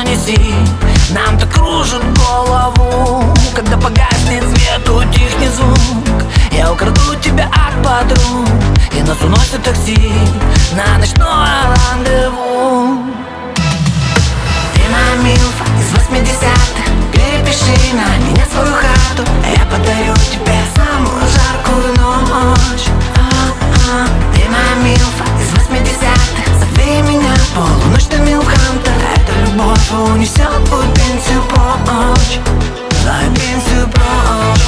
неси. Нам так кружит голову, когда погаснет свет, утихнет звук. Я украду тебя от подруг, и нас уносит такси на ночное рандеву. Ты моя милфа из 80-х, перепиши на меня свою хату, я подарю тебе самую жаркую ночь. Ты моя милфа из 80-х, зови меня полуночь на Милхантер. Эта любовь унесет твою пенсию прочь, твою пенсию прочь.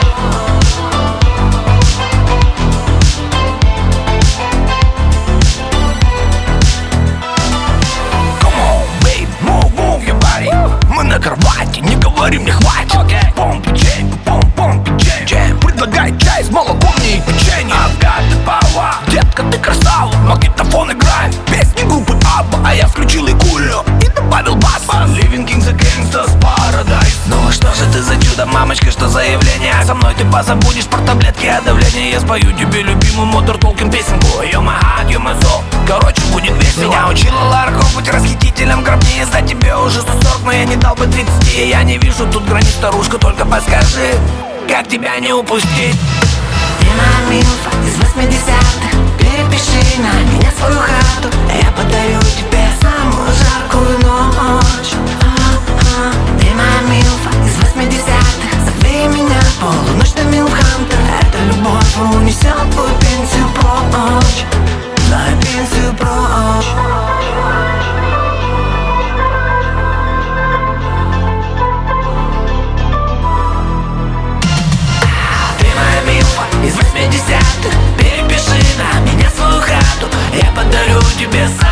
Мы на кровати, не говорим, не хватит. Пом печенье, пом печенье. Предлагай чай с молоком и печенье. Ага, ты права, детка, ты красава. Магнитофон играет песни группы Абба, а я включил Игулю и добавил бас. Living Kings and Gangsters Paradise. Ну что же ты за чудо, мамочка, что за явление? Со мной ты позабудешь про таблетки от давления. Я спою тебе любимую Modern Talking песенку. You're my heart, you're my soul. Короче, будет весело. Меня учила Лара Крофт быть расхитителем гробней. За тебе уже 140, но я не дал бы 30. Я не вижу тут границ, старушка, только подскажи, как тебя не упустить. Ты моя милфа из 80-х, перепиши на меня свою хату, я подарю тебе самую жаркую ночь. Ты моя милфа из 80-х, зови меня полуночь на Милхантер. Эта любовь унесет твою пенсию прочь, твою пенсию прочь. Из 80-х, перепиши на меня свою хату, я подарю тебе